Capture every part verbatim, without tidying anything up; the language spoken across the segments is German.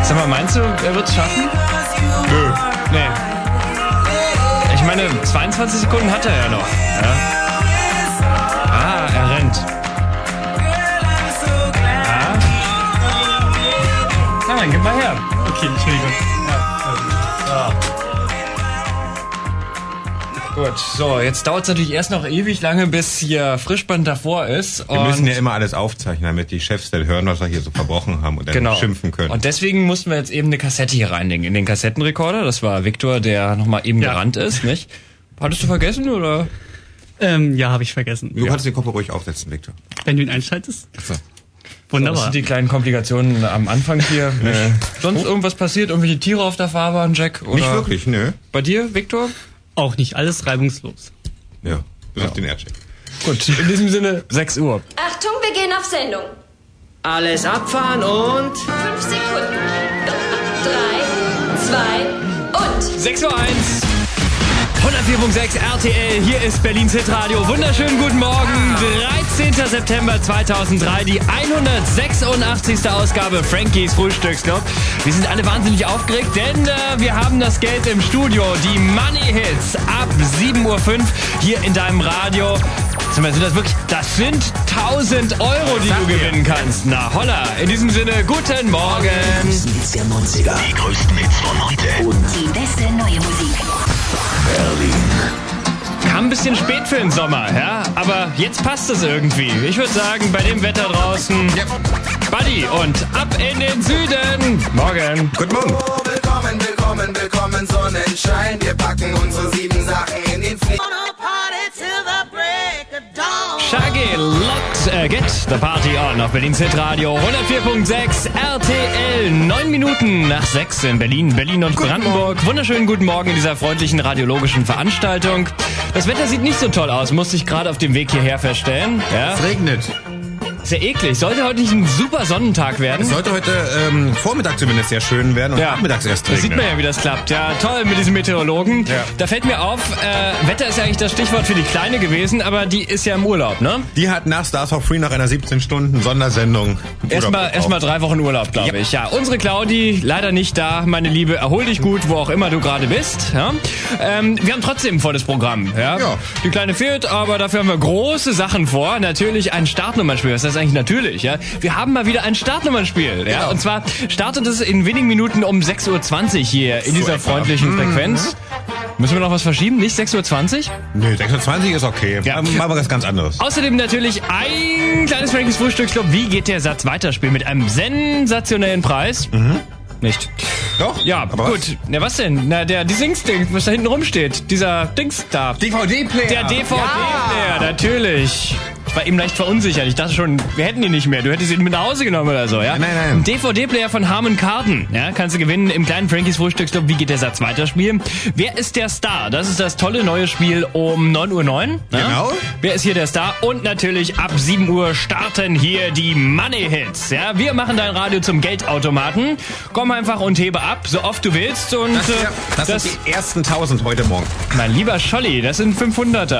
Sag mal, meinst du, er wird's schaffen? Nö. Nee. Ich meine, zweiundzwanzig Sekunden hat er ja noch. Ja? Ah, er rennt. Ah. Nein, gib mal her. Okay, Entschuldigung. Ja. Gut, so, jetzt dauert es natürlich erst noch ewig lange, bis hier Frischband davor ist. Wir und müssen ja immer alles aufzeichnen, damit die Chefs dann hören, was wir hier so verbrochen haben und dann genau. schimpfen können. Und deswegen mussten wir jetzt eben eine Kassette hier reinlegen, in den Kassettenrekorder. Das war Viktor, der nochmal eben ja. gerannt ist, nicht? Hattest du vergessen, oder? Ähm, ja, habe ich vergessen. Du ja. kannst den Kopf ruhig aufsetzen, Viktor. Wenn du ihn einschaltest? Achso. Wunderbar. So, das sind die kleinen Komplikationen am Anfang hier. Nee. Sonst irgendwas passiert? Irgendwelche Tiere auf der Fahrbahn, Jack? Oder nicht wirklich, nö. Bei dir, Viktor? Auch nicht alles reibungslos. Ja, bis ja. auf den Aircheck. Gut, in diesem Sinne sechs Uhr. Achtung, wir gehen auf Sendung. Alles abfahren und... Fünf Sekunden. Drei, zwei und... sechs Uhr eins. hundertvier Komma sechs R T L, hier ist Berlins Hitradio. Wunderschönen guten Morgen, dreizehnten September zweitausenddrei, die hundertsechsundachtzigste Ausgabe Frankies Frühstücksclub. Wir sind alle wahnsinnig aufgeregt, denn äh, wir haben das Geld im Studio. Die Money Hits ab sieben Uhr fünf hier in deinem Radio. Sind das wirklich, das sind tausend Euro, die du gewinnen kannst. Na holla, in diesem Sinne, guten Morgen. Die größten Hits der neunziger, die größten Hits von heute und die beste neue Musik. Berlin. Kam ein bisschen spät für den Sommer, ja, aber jetzt passt es irgendwie. Ich würde sagen, bei dem Wetter draußen, ja. Buddy und ab in den Süden. Morgen. Guten Morgen. Oh, willkommen, willkommen, willkommen, Sonnenschein. Wir packen unsere sieben Sachen in den Flieger. Shaggy, Lot, äh, Get the Party On auf Berlins Hitradio hundertvier Komma sechs R T L. Neun Minuten nach sechs in Berlin, Berlin und Guten Brandenburg. Morgen. Wunderschönen guten Morgen in dieser freundlichen radiologischen Veranstaltung. Das Wetter sieht nicht so toll aus, musste ich gerade auf dem Weg hierher feststellen. Ja? Es regnet. Ist ja eklig. Sollte heute nicht ein super Sonnentag werden? Es sollte heute ähm, Vormittag zumindest sehr schön werden und ja. nachmittags erst regnen. Da sieht man regnen. ja, wie das klappt. Ja, toll mit diesem Meteorologen. Ja. Da fällt mir auf, äh, Wetter ist ja eigentlich das Stichwort für die Kleine gewesen, aber die ist ja im Urlaub, ne? Die hat nach Stars for Free nach einer siebzehn Stunden Sondersendung Erstmal erstmal drei Wochen Urlaub, glaube ja. ich. Ja, unsere Claudi leider nicht da. Meine Liebe, erhol dich gut, wo auch immer du gerade bist. Ja? Ähm, wir haben trotzdem ein volles Programm. Ja? Ja. Die Kleine fehlt, aber dafür haben wir große Sachen vor. Natürlich ein Startnummernspiel. Was ist das eigentlich natürlich? Ja? Wir haben mal wieder ein Startnummernspiel. Ja? Genau. Und zwar startet es in wenigen Minuten um sechs Uhr zwanzig hier in dieser So freundlichen mhm. Frequenz. Müssen wir noch was verschieben? Nicht sechs Uhr zwanzig? Nö, sechs Uhr zwanzig ist okay. Ja. Dann machen wir was ganz anderes. Außerdem natürlich ein kleines Frankies Frühstücksclub. Wie geht der Satz weiterspielen mit einem sensationellen Preis? Mhm. Nicht. Doch? Ja, aber gut. Was? Na, was denn? Na, der Dings-Ding, was da hinten rumsteht. Dieser Dings da. D V D-Player. Der D V D-Player, ja. Natürlich. Ich war eben leicht verunsichert. Ich dachte schon, wir hätten ihn nicht mehr. Du hättest ihn mit nach Hause genommen oder so, ja? Nein, nein. Ein D V D-Player von Harman Kardon. Ja, kannst du gewinnen im kleinen Frankies Frühstücksclub. Wie geht der Satz weiterspielen? Wer ist der Star? Das ist das tolle neue Spiel um neun Uhr neun. Ja? Genau. Wer ist hier der Star? Und natürlich ab sieben Uhr starten hier die Money Hits. Ja, wir machen dein Radio zum Geldautomaten. Komm einfach und hebe ab, so oft du willst. Und Das, äh, ja, das, das sind die ersten tausend heute Morgen. mein lieber Scholli, das sind fünfhunderter.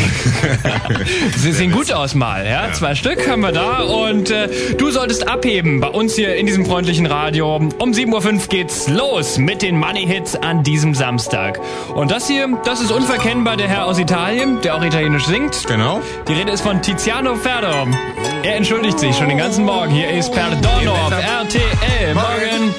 Sie sehen gut aus mal, ja? ja. Zwei Stück haben wir da und äh, du solltest abheben bei uns hier in diesem freundlichen Radio. Um sieben Uhr fünf geht's los mit den Money Hits an diesem Samstag. Und das hier, das ist unverkennbar der Herr aus Italien, der auch italienisch singt. Genau. Die Rede ist von Tiziano Ferro. Er entschuldigt sich schon den ganzen Morgen. Hier ist Perdono auf R T L. Morgen.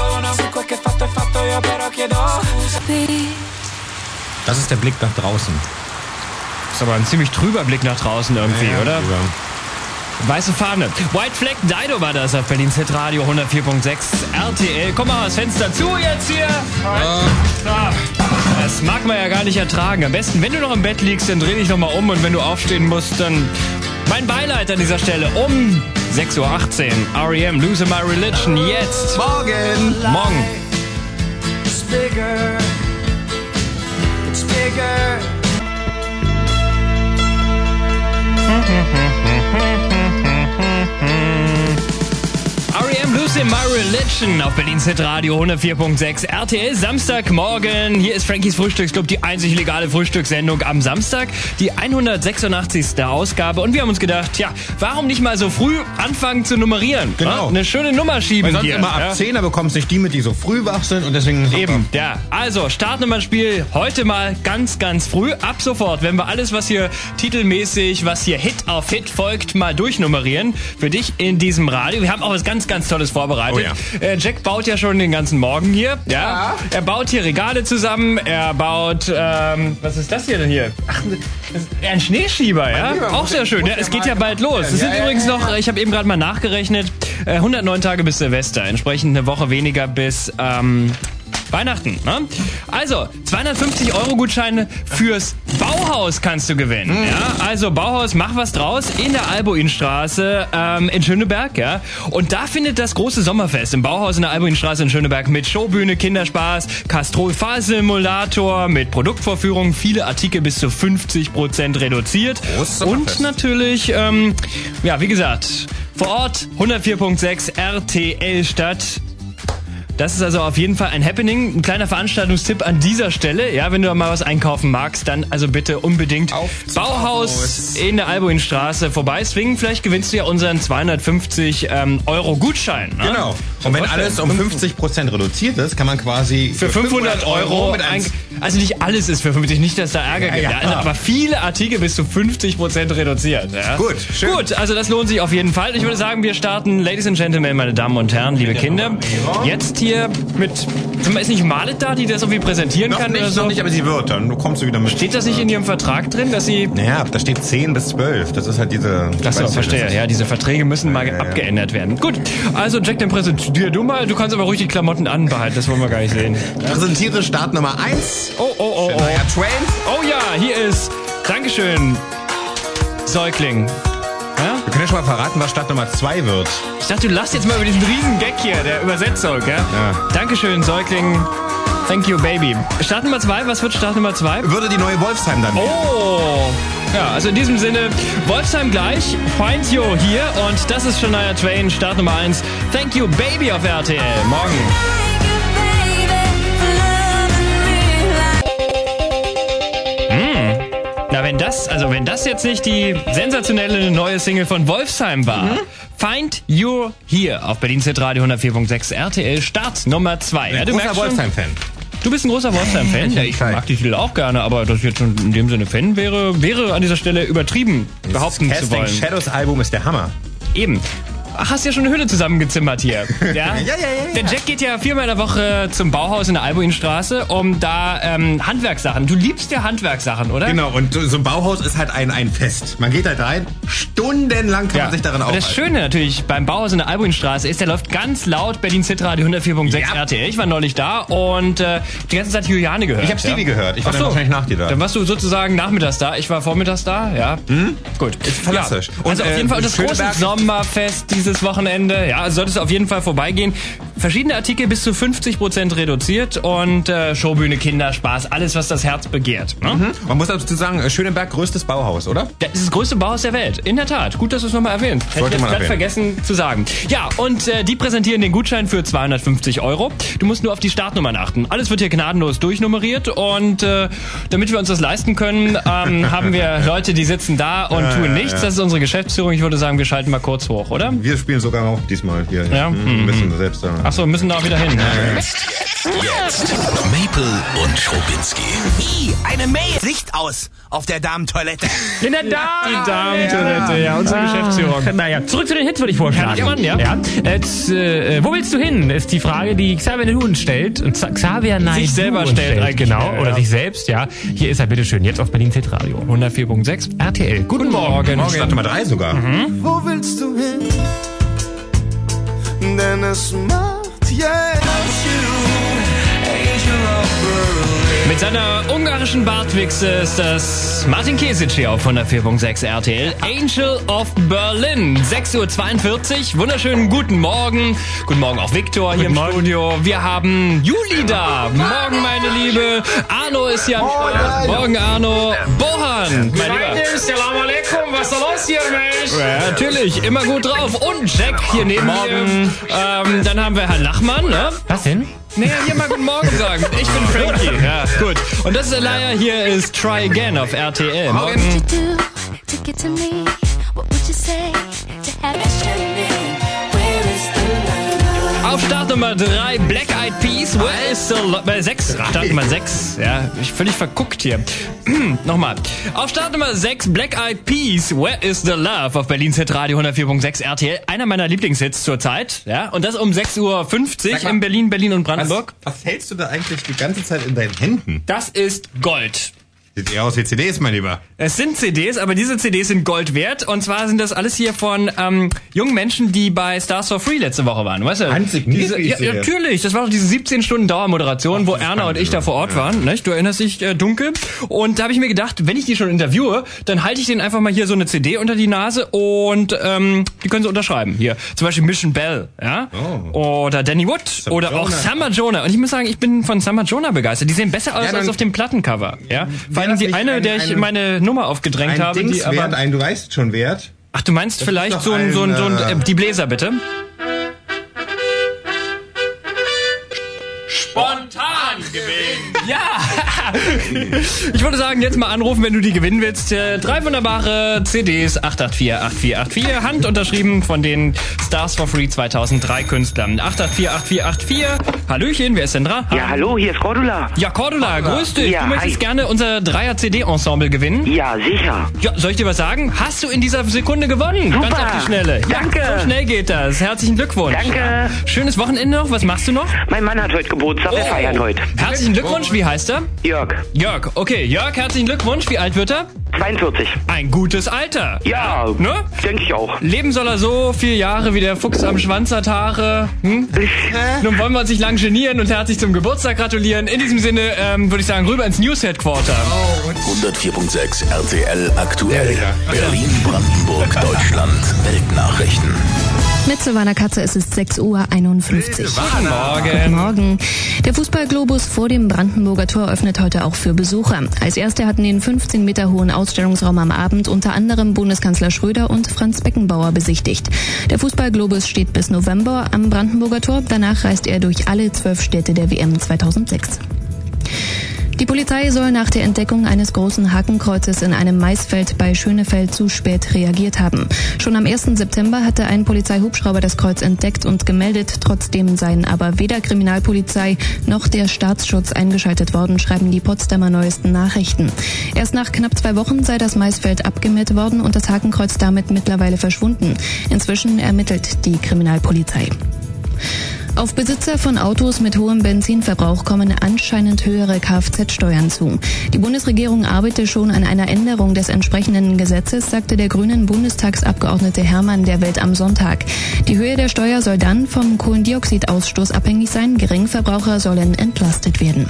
Das ist der Blick nach draußen. Das ist aber ein ziemlich trüber Blick nach draußen irgendwie, ja, oder? Drüber. Weiße Fahne. White Flag Dido war das auf Berlins Hitradio hundertvier Komma sechs R T L. Komm mal das Fenster zu jetzt hier. Ja. Das mag man ja gar nicht ertragen. Am besten, wenn du noch im Bett liegst, dann dreh dich noch mal um und wenn du aufstehen musst, dann mein Beileid an dieser Stelle um sechs Uhr achtzehn. R E M, Losing My Religion, jetzt. Morgen. Morgen. It's bigger. It's bigger. R E M Lucy My Religion auf Berlin's Hitradio hundertvier Komma sechs R T L. Samstagmorgen. Hier ist Frankies Frühstücksclub, die einzig legale Frühstückssendung am Samstag. Die hundertsechsundachtzigste Ausgabe. Und wir haben uns gedacht, ja, warum nicht mal so früh anfangen zu nummerieren? Genau. Ja, eine schöne Nummer schieben Weil sonst hier. immer ab ja. zehn, da bekommst nicht die mit, die so früh wach sind. Und deswegen Eben, ja. Also, Startnummernspiel heute mal ganz, ganz früh. Ab sofort, wenn wir alles, was hier titelmäßig, was hier Hit auf Hit folgt, mal durchnummerieren. Für dich in diesem Radio. Wir haben auch was ganz, ganz Tolles vorbereitet. Oh ja. äh, Jack baut ja schon den ganzen Morgen hier. Ja. Ja. Er baut hier Regale zusammen. Er baut, ähm, was ist das hier denn hier? Ach, das ist ein Schneeschieber, ja? Lieber, Auch muss sehr ich- schön. muss Ja, ja es geht mal ja bald los. Es Ja, sind ja, übrigens ja, noch, ich habe eben gerade mal nachgerechnet, äh, hundertneun Tage bis Silvester. Entsprechend eine Woche weniger bis, ähm, Weihnachten, ne? Also, zweihundertfünfzig Euro Gutscheine fürs Bauhaus kannst du gewinnen, Mhm. ja? Also, Bauhaus, mach was draus in der Albuinstraße, ähm, in Schöneberg, ja? Und da findet das große Sommerfest im Bauhaus in der Albuinstraße in Schöneberg mit Showbühne, Kinderspaß, Castrol-Fahrsimulator, mit Produktvorführungen, viele Artikel bis zu fünfzig Prozent reduziert. Großes Und Sommerfest. natürlich, ähm, ja, wie gesagt, vor Ort hundertvier Komma sechs R T L Stadt. Das ist also auf jeden Fall ein Happening. Ein kleiner Veranstaltungstipp an dieser Stelle. Ja, wenn du mal was einkaufen magst, dann also bitte unbedingt Auf zum Bauhaus Bauhaus. in der Albuinstraße vorbeiswingen. Vielleicht gewinnst du ja unseren zweihundertfünfzig ähm, Euro Gutschein. Ne? Genau. Und wenn alles um fünfzig Prozent reduziert ist, kann man quasi Für fünfhundert Euro, mit einem ein, also nicht alles ist für fünfzig, nicht, dass da Ärger gibt, ja. ja, also, aber viele Artikel bis zu fünfzig Prozent reduziert. Ja. Gut, schön. Gut, also das lohnt sich auf jeden Fall. Ich würde sagen, wir starten, Ladies and Gentlemen, meine Damen und Herren, liebe Kinder, jetzt hier mit, ist nicht Malet da, die das irgendwie präsentieren noch kann nicht, oder so? noch nicht, aber sie wird dann. Du kommst du wieder mit. Steht das nicht in Ihrem Vertrag drin, dass Sie... Naja, da steht zehn bis zwölf. Das ist halt diese... Achso, weißt du, verstehe. das ist- Ja, diese Verträge müssen mal Ja, ja, ja. abgeändert werden. Gut, also Jack, dann präsentier du mal. Du kannst aber ruhig die Klamotten anbehalten, das wollen wir gar nicht sehen. Präsentiere Start Nummer eins. Oh, oh, oh, oh. Shania Twain. Oh ja, hier ist, Dankeschön, Säugling. Ja? Wir können ja schon mal verraten, was Start Nummer zwei wird. Ich dachte, du lachst jetzt mal über diesen riesen Gag hier, der Übersetzung, ja? Ja. Dankeschön, Säugling. Thank you, Baby. Start Nummer zwei, was wird Start Nummer zwei? Würde die neue Wolfsheim dann. Oh! Ja, also in diesem Sinne, Wolfsheim gleich, Find You hier und das ist Shania Twain, Start Nummer eins. Thank you, Baby auf R T L. Morgen. Na, wenn das, also wenn das jetzt nicht die sensationelle neue Single von Wolfsheim war. Mhm. Find You Here auf Berlin's Hitradio hundertvier Komma sechs R T L, Start Nummer zwei. Ja, Ein du großer merkst schon, Wolfsheim-Fan. du bist ein großer Wolfsheim-Fan. Ja, ich Fall. mag die Titel auch gerne, aber dass ich jetzt schon in dem Sinne Fan wäre, wäre an dieser Stelle übertrieben, behaupten zu Casting wollen. Shadows Album ist der Hammer. Eben. Ach, hast ja schon eine Hülle zusammengezimmert hier. Ja? ja, ja, ja. Der Jack geht ja viermal in der Woche zum Bauhaus in der Albuinstraße, um da ähm, Handwerkssachen. Du liebst ja Handwerkssachen, oder? Genau, und so ein Bauhaus ist halt ein, ein Fest. Man geht halt rein, stundenlang kann Ja. man sich darin Und aufhalten. das Schöne natürlich beim Bauhaus in der Albuinstraße ist, der läuft ganz laut Berlin's Hitradio hundertvier Komma sechs Ja. R T L. Ich war neulich da und äh, die ganze Zeit Juliane gehört. Ich habe Stevie ja? gehört. Ich war Ach dann so. wahrscheinlich nach dir da. Dann warst du sozusagen nachmittags da. Ich war vormittags da, ja. Hm? Gut. fantastisch. Ja. Und, Also auf äh, jeden Fall das große Schöneberg- Sommerfest dieses Wochenende. Ja, also solltest du auf jeden Fall vorbeigehen. Verschiedene Artikel bis zu fünfzig Prozent reduziert und äh, Showbühne, Kinderspaß, alles, was das Herz begehrt. Ne? Mhm. Man muss dazu sagen, äh, Schöneberg, größtes Bauhaus, oder? Das ist das größte Bauhaus der Welt. In der Tat. Gut, dass du es nochmal erwähnt. Hätte ich Sollte jetzt man gerade erwähnen. vergessen zu sagen. Ja, und äh, die präsentieren den Gutschein für zweihundertfünfzig Euro. Du musst nur auf die Startnummern achten. Alles wird hier gnadenlos durchnummeriert und äh, damit wir uns das leisten können, ähm, haben wir Leute, die sitzen da und Ja, tun ja, nichts. ja. Das ist unsere Geschäftsführung. Ich würde sagen, wir schalten mal kurz hoch, oder? Wir spielen sogar auch diesmal hier. Ja? Mhm. Ein bisschen selbst da. Achso, wir müssen da auch wieder hin. Jetzt Maple und Schobinski. I, eine Mail. Licht aus auf der Damentoilette. In der Die Damentoilette, ja, unsere Geschäftsführung. Naja, zurück zu den Hits würde ich vorschlagen. Kann ich machen, ja. Jetzt, äh, wo willst du hin, ist die Frage, die Xavier Naidoo uns stellt. Und Z- Xavier Naidoo Sich selber uns stellt eigentlich, Genau, ja, oder ja. sich selbst, ja. Hier ist er, bitteschön, jetzt auf Berlin's Hitradio. hundertvier Komma sechs R T L. Guten Morgen. Start Nummer drei sogar. Wo willst du hin? Denn es macht jetzt Angel of Berlin. Mit seiner ungarischen Bartwichse ist das Martin Kesic hier auf hundertvier Komma sechs R T L. Angel of Berlin, sechs Uhr zweiundvierzig. Wunderschönen guten Morgen. Guten Morgen auch Viktor hier im Studio. Wir haben Juli da. Morgen, meine Liebe. Arno ist hier am Start. Morgen, Arno. Bohan, mein Lieber. Salam alaikum, was ist da los hier, Mensch? Ja, natürlich, immer gut drauf. Und Jack hier neben mir. Ähm, dann haben wir Herrn Lachmann, ne? Was denn? Nee, hier mal guten Morgen sagen. Ich bin Frankie. Ja, gut. Und das ist Elia, hier ist Try Again auf R T L. Morgen. Auf Start Nummer drei, Black Eyed Peas, Where is the Love? Bei sechs, Start Nummer sechs, ja, ich völlig verguckt hier. Nochmal. Auf Start Nummer sechs, Black Eyed Peas, Where is the Love? Auf Berlins Hitradio hundertvier Komma sechs R T L. Einer meiner Lieblingshits zurzeit, ja, und das um sechs Uhr fünfzig in Berlin, Berlin und Brandenburg. Was, was hältst du da eigentlich die ganze Zeit in deinen Händen? Das ist Gold. Sieht eher aus wie C Ds, mein Lieber. Es sind C Ds, aber diese C Ds sind Gold wert. Und zwar sind das alles hier von ähm, jungen Menschen, die bei Stars for Free letzte Woche waren. Weißt du? Handsigniert, diese, ja, ja, natürlich. Das war doch diese siebzehn Stunden Dauermoderation, wo Erna und ich da vor Ort ja. waren. Nicht? Du erinnerst dich äh, dunkel. Und da habe ich mir gedacht, wenn ich die schon interviewe, dann halte ich denen einfach mal hier so eine C D unter die Nase und ähm, die können sie unterschreiben. Hier zum Beispiel Mission Bell, ja, oh. oder Danny Wood Summer oder auch Summer Jonah. Und ich muss sagen, ich bin von Summer Jonah begeistert. Die sehen besser aus ja, als auf dem Plattencover. Ja, vor allem die eine, der ich meine Nummer aufgedrängt ein habe. Dings die aber wert, ein, du weißt schon wert. Ach, du meinst das vielleicht so ein, so ein, so ein, äh, die Bläser bitte? Spontan gewinnen! Ja! Ich würde sagen, jetzt mal anrufen, wenn du die gewinnen willst. Drei wunderbare C Ds, acht acht vier acht vier acht vier, handunterschrieben von den Stars for Free zweitausenddrei Künstlern. acht acht vier acht vier acht vier. Hallöchen, wer ist denn dran? Ja, hallo, hier ist Cordula. Ja, Cordula, grüß dich. Ja, du möchtest hi. gerne unser Dreier-C D-Ensemble gewinnen? Ja, sicher. Ja, soll ich dir was sagen? Hast du in dieser Sekunde gewonnen? Super. Ganz auf die Schnelle. Danke. Ja, so schnell geht das. Herzlichen Glückwunsch. Danke. Schönes Wochenende noch. Was machst du noch? Mein Mann hat heute Geburtstag, wir feiern heute. Herzlichen Glückwunsch. Wie heißt er? Jörg. Jörg. Okay, Jörg, herzlichen Glückwunsch. Wie alt wird er? zweiundvierzig. Ein gutes Alter. Ja, ne? Denke ich auch. Leben soll er so viele Jahre wie der Fuchs am Schwanz hat Haare. Hm? Nun wollen wir uns nicht lang genieren und herzlich zum Geburtstag gratulieren. In diesem Sinne ähm, würde ich sagen, rüber ins News Headquarter. hundertvier Komma sechs R T L aktuell. Berlin, Brandenburg, Deutschland. Weltnachrichten. Mit Silvana Katze ist es sechs Uhr einundfünfzig. Guten Morgen. Guten Morgen. Der Fußballglobus vor dem Brandenburger Tor öffnet heute auch für Besucher. Als erste hatten den fünfzehn Meter hohen Ausstellungsraum am Abend unter anderem Bundeskanzler Schröder und Franz Beckenbauer besichtigt. Der Fußballglobus steht bis November am Brandenburger Tor. Danach reist er durch alle zwölf Städte der W M zweitausendsechs. Die Polizei soll nach der Entdeckung eines großen Hakenkreuzes in einem Maisfeld bei Schönefeld zu spät reagiert haben. Schon am ersten September hatte ein Polizeihubschrauber das Kreuz entdeckt und gemeldet. Trotzdem seien aber weder Kriminalpolizei noch der Staatsschutz eingeschaltet worden, schreiben die Potsdamer Neuesten Nachrichten. Erst nach knapp zwei Wochen sei das Maisfeld abgemäht worden und das Hakenkreuz damit mittlerweile verschwunden. Inzwischen ermittelt die Kriminalpolizei. Auf Besitzer von Autos mit hohem Benzinverbrauch kommen anscheinend höhere Kfz-Steuern zu. Die Bundesregierung arbeite schon an einer Änderung des entsprechenden Gesetzes, sagte der grünen Bundestagsabgeordnete Hermann der Welt am Sonntag. Die Höhe der Steuer soll dann vom Kohlendioxidausstoß abhängig sein. Geringverbraucher sollen entlastet werden.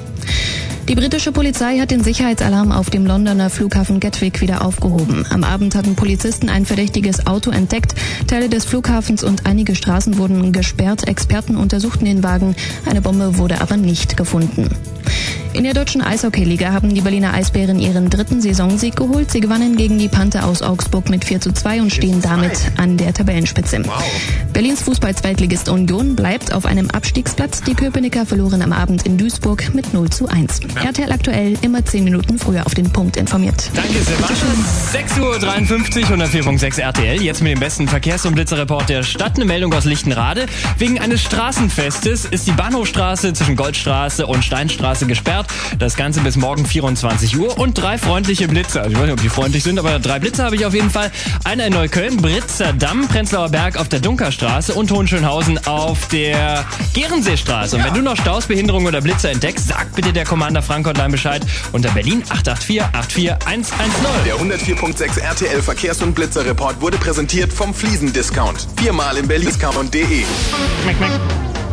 Die britische Polizei hat den Sicherheitsalarm auf dem Londoner Flughafen Gatwick wieder aufgehoben. Am Abend hatten Polizisten ein verdächtiges Auto entdeckt. Teile des Flughafens und einige Straßen wurden gesperrt. Experten untersuchten den Wagen. Eine Bombe wurde aber nicht gefunden. In der deutschen Eishockeyliga haben die Berliner Eisbären ihren dritten Saisonsieg geholt. Sie gewannen gegen die Panther aus Augsburg mit vier zu zwei und stehen damit an der Tabellenspitze. Wow. Berlins Fußball-Zweitligist Union bleibt auf einem Abstiegsplatz. Die Köpenicker verloren am Abend in Duisburg mit null zu eins. R T L aktuell immer zehn Minuten früher auf den Punkt informiert. Danke, Sebastian. sechs Uhr dreiundfünfzig, hundertvier Komma sechs R T L. Jetzt mit dem besten Verkehrs- und Blitzerreport der Stadt. Eine Meldung aus Lichtenrade. Wegen eines Straßenfestes ist die Bahnhofstraße zwischen Goldstraße und Steinstraße gesperrt. Das Ganze bis morgen vierundzwanzig Uhr und drei freundliche Blitze. Also ich weiß nicht, ob die freundlich sind, aber drei Blitze habe ich auf jeden Fall. Einer in Neukölln, Britzer Damm, Prenzlauer Berg auf der Dunkerstraße und Hohenschönhausen auf der Gerenseestraße. Und wenn du noch Staus, Behinderungen oder Blitze entdeckst, sag bitte der Commander Frank Hotline Bescheid unter Berlin acht acht vier acht vier eins eins null. Der hundertvier Komma sechs R T L Verkehrs- und Blitzerreport wurde präsentiert vom Fliesen-Discount. Viermal in Berlin Discount punkt de.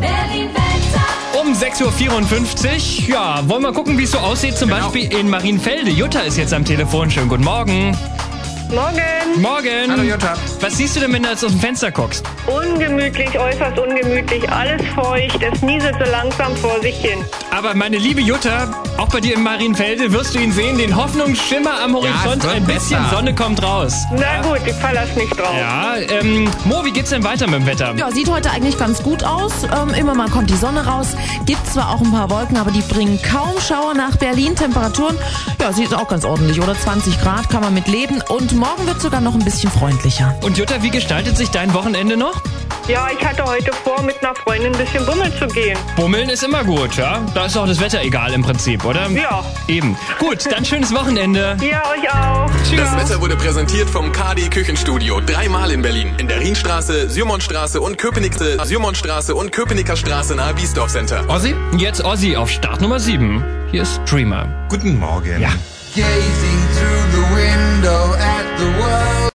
Berlin-Wetter. Um sechs Uhr vierundfünfzig. Ja, wollen wir mal gucken, wie es so aussieht. Zum Genau. Beispiel in Marienfelde. Jutta ist jetzt am Telefon. Schönen guten Morgen. Morgen. Morgen. Hallo Jutta. Was siehst du denn, wenn du jetzt aus dem Fenster guckst? Ungemütlich, äußerst ungemütlich, alles feucht, es nieselt so langsam vor sich hin. Aber meine liebe Jutta, auch bei dir in Marienfelde wirst du ihn sehen, den Hoffnungsschimmer am Horizont, es wird ein bisschen besser. Sonne kommt raus. Na gut, ich verlasse nicht drauf. Ja, ähm, Mo, wie geht's denn weiter mit dem Wetter? Ja, sieht heute eigentlich ganz gut aus. Ähm, immer mal kommt die Sonne raus. Gibt zwar auch ein paar Wolken, aber die bringen kaum Schauer nach Berlin. Temperaturen, ja, sieht auch ganz ordentlich, oder? zwanzig Grad kann man mit leben. Und morgen wird sogar noch ein bisschen freundlicher. Und Jutta, wie gestaltet sich dein Wochenende noch? Ja, ich hatte heute vor, mit einer Freundin ein bisschen bummeln zu gehen. Bummeln ist immer gut, ja? Da ist auch das Wetter egal im Prinzip, oder? Ja. Eben. Gut, dann schönes Wochenende. Ja, euch auch. Tschüss. Das Wetter wurde präsentiert vom K D Küchenstudio. Dreimal in Berlin. In der Rienstraße, Sürmonstraße und Köpenickse, Sürmonstraße und Köpenicker Straße nahe Biesdorf Center. Ossi? Jetzt Ossi auf Start Nummer sieben. Hier ist Dreamer. Guten Morgen. Ja. Gazing through the window at the world.